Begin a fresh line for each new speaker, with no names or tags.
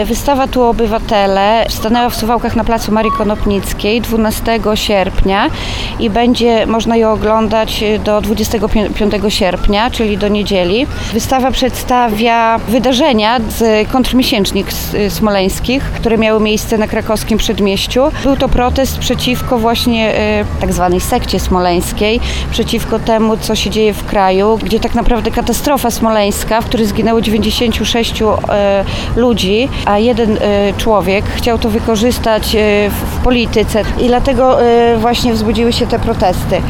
Wystawa Tu Obywatele stanęła w Suwałkach na placu Marii Konopnickiej 12 sierpnia i będzie można ją oglądać do 25 sierpnia, czyli do niedzieli. Wystawa przedstawia wydarzenia z kontrmiesięcznik smoleńskich, które miały miejsce na krakowskim Przedmieściu. Był to protest przeciwko właśnie tak zwanej sekcie smoleńskiej, przeciwko temu, co się dzieje w kraju, gdzie tak naprawdę katastrofa smoleńska, w której zginęło 96 ludzi, a jeden człowiek chciał to wykorzystać w polityce i dlatego właśnie wzbudziły się te protesty.